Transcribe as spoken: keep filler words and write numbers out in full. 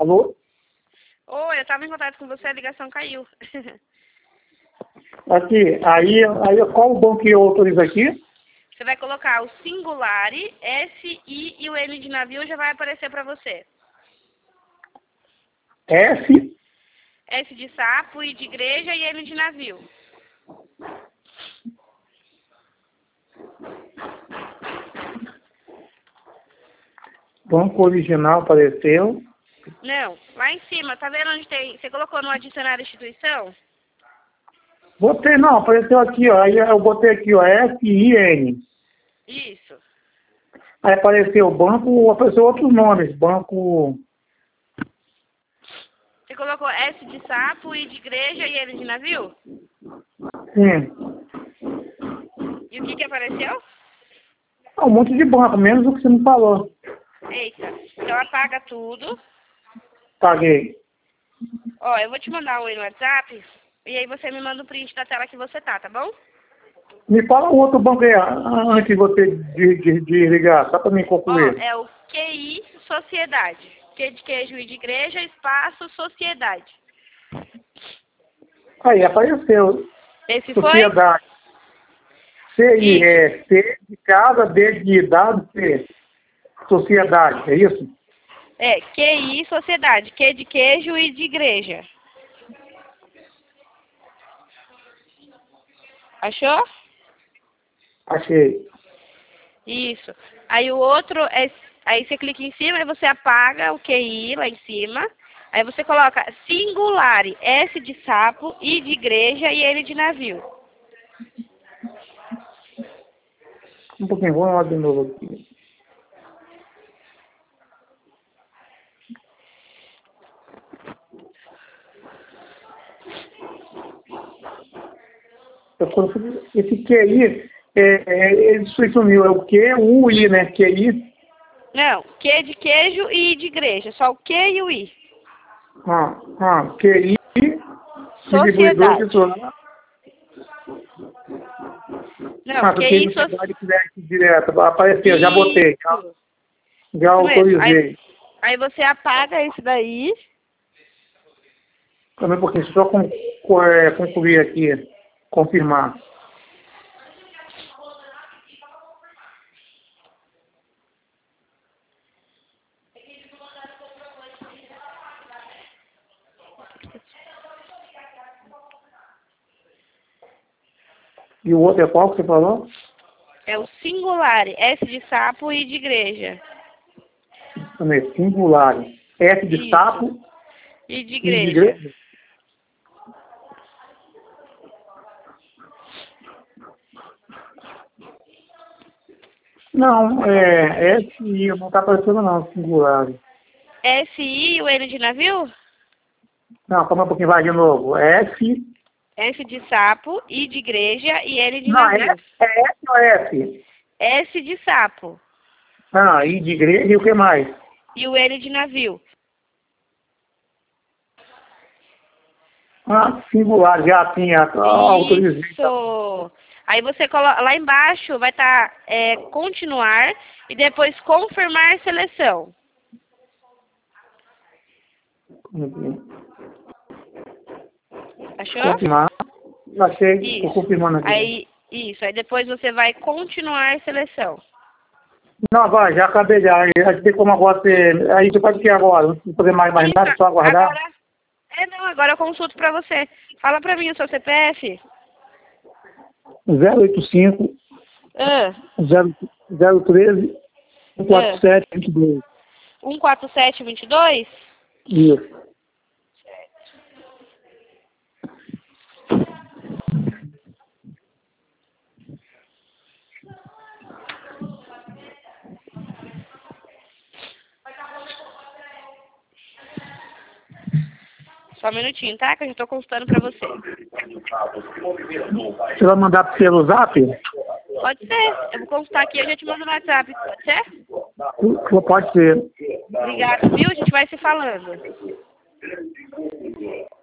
Alô? Oi, eu estava em contato com você, a ligação caiu. Aqui, aí, aí qual o banco que eu autorizo aqui? Você vai colocar o Singulari, S, I e o N de navio já vai aparecer para você. S, S de sapo, I de igreja e N de navio. banco original apareceu. Não, lá em cima, tá vendo onde tem... Você colocou no adicionar instituição? Botei, não, apareceu aqui, ó. Aí eu botei aqui, ó, S, I, N. Isso. Aí apareceu o banco, apareceu outros nomes. Banco. Você colocou S de sapo, I de igreja e N de navio? Sim. E o que que apareceu? Ah, um monte de banco, menos o que você me falou. Eita, então apaga tudo. Paguei. Ó, eu vou te mandar um oi no WhatsApp e aí você me manda um print da tela que você tá, tá bom? Me fala o outro banco aí, ah, antes de você de, de, de ligar, só para me Ó, concluir. é o Q I Sociedade. Q de queijo e de igreja, espaço, sociedade. Aí, apareceu. Esse foi? Sociedade. C I Isso. é C de casa, D de dado, C. Sociedade, é isso? É, Q I Sociedade. Q de queijo e de igreja. Achou? Achei. Isso. Aí o outro é... Aí você clica em cima e você apaga o Q I lá em cima. Aí você coloca Singulari, S de sapo, I de igreja e N de navio. Um pouquinho, vamos lá de novo aqui. Eu coloquei- Esse Q I, é, é, ele sumiu, é o Q, o I, né? Q I. Não, Q de queijo e I de igreja. Só o Q e o I. Ah, ah, Q I, distribuidor Sociedade. titular. Não, Ah, Q porque I sociedade Sociedade. crédito direto. Apareceu, já botei, já, Isso. já Isso mesmo. Aí, autorizei. aí você apaga esse daí. Também um pouquinho, só con, co- é, concluir aqui, confirmar. E o outro é qual que você falou? É o Singulari, S de sapo e I de igreja. Também, singular. S de Isso. sapo I de e de igreja. igreja. Não, é S I, não está aparecendo não, singular. S I e o N de navio? Não, calma um pouquinho, vai de novo. S, S de sapo, I de igreja e N de não, é, navio. é S ou S? S de sapo Ah, I de igreja e o que mais? e o N de navio. Ah, singular, já tinha, autorizei. Isso. Aí você coloca lá embaixo vai estar é, continuar e depois confirmar seleção. Achou? Confirmar. Achei, estou Isso. confirmando aqui. Aí isso. Aí depois você vai continuar seleção. Não, agora, já acabei já. A gente tem como agora ser. Aí você pode o que agora? Não precisa fazer mais, mais Isso. nada, só aguardar? Agora é não. Agora eu consulto para você. Fala para mim o seu C P F. zero oito cinco, Ah, zero um três, um quatro ah. sete, vinte e dois. um quatro sete dois dois. Isso. Só um minutinho, tá? Que eu já tô consultando pra você. Você vai mandar pelo zap? Pode ser. Eu vou consultar aqui e eu já te mando no WhatsApp. Pode ser? Pode ser. Obrigada, viu? A gente vai se falando.